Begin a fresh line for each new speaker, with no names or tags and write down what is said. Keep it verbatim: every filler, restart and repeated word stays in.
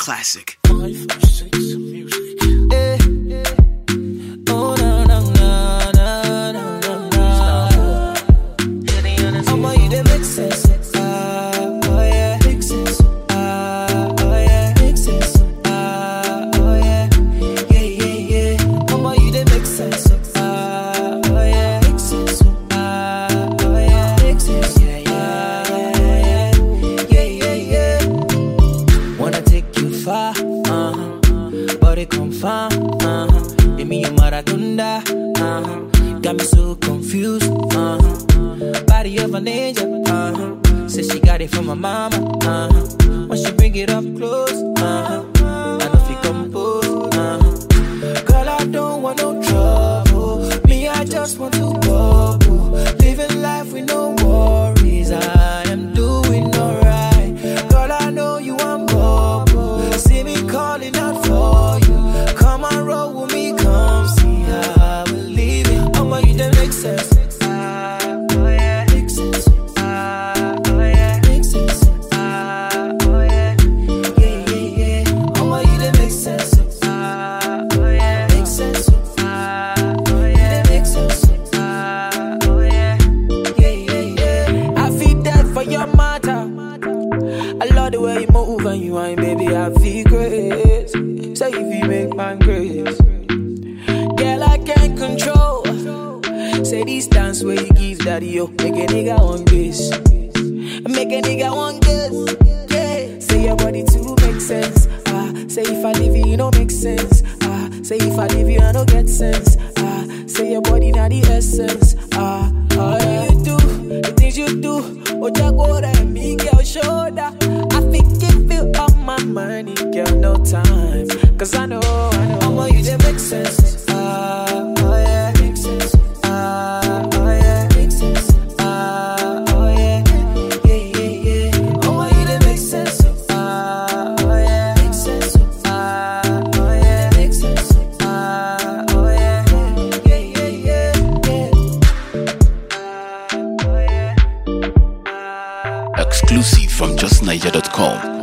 classic.
Five, six, music. Eh, eh. Oh, no, no, no, no, no, no, no. I'ma you they make sense. Ah, oh yeah, make sense. Ah, oh yeah, make sense. Ah, oh yeah, yeah, yeah, yeah. I'ma you they make sense. Ah, oh yeah, make sense. Ah, oh yeah, make sense. Yeah, yeah, yeah, yeah, yeah, yeah, yeah. Wanna take you far, uh huh. Body confirm, uh huh. Give me your Maradona, uh huh. Got me so confused, uh huh. Body of an angel, uh huh. Says she got it from my mama, uh huh. When she bring it up close, uh huh. I know if you compose, uh huh. Girl, I don't want no trouble. Me, I just want to bubble. Living life with no worries. I am doing alright. Girl, I know you want bubble. See me calling out for you. Come and roll with me, come see how we live it. I'ma you that make sense. And you ain't, baby, I feel great. Say if you make my grace, girl, I can't control. Say this dance where you give daddy, yo, make a nigga want this, make a nigga want this. Yeah, say your body too make sense. Ah, say if I leave you, you don't make sense. Ah, say if I leave you, I don't get sense. Ah, say your body not the essence. Ah, all yeah. You do the things you do. Oh, jago that me girl shoulder. I think if you on my money, girl, no time. Cause I know, I know, I'ma you that make sense. Ah, oh yeah, make sense. Ah, oh yeah, make sense. Ah, oh yeah, yeah, yeah, yeah. I'ma you that make sense. Ah, oh yeah, make sense. Ah, oh yeah, make sense. Ah, oh yeah, yeah, yeah, yeah, yeah.
Exclusive from just niger dot com.